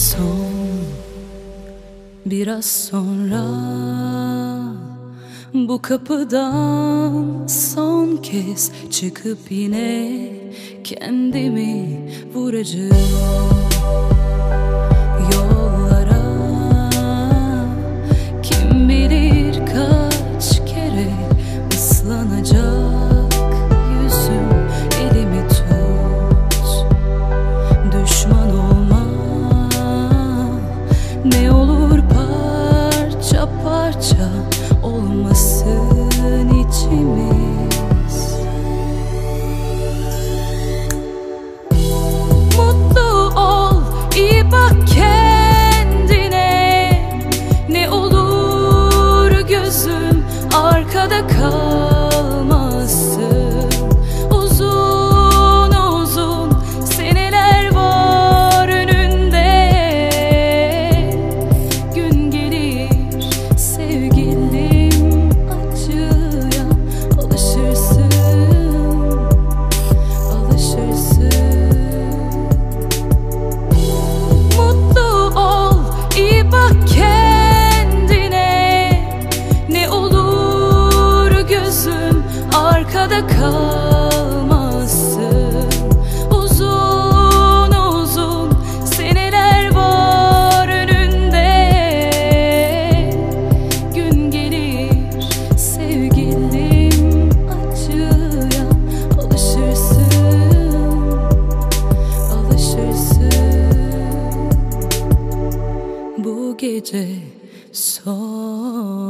Son, biraz sonra bu kapıdan son kez çıkıp yine kendimi vuracağım yollara. Kim bilir kaç kere ıslanacak yüzüm. Elimi tut, düşman olma, ne olur parça parça olmasın içimiz. Mutlu ol, iyi bak kendine, ne olur gözüm arkada kalmasın. Uzun uzun seneler var önünde, gün gelir sevgilim acıya alışırsın, alışırsın. Mutlu ol, iyi bak kendine, ne olur gözüm arkada kalmasın. Uzun uzun seneler var önünde, gün gelir sevgilim acıya alışırsın, alışırsın. Bu gece son.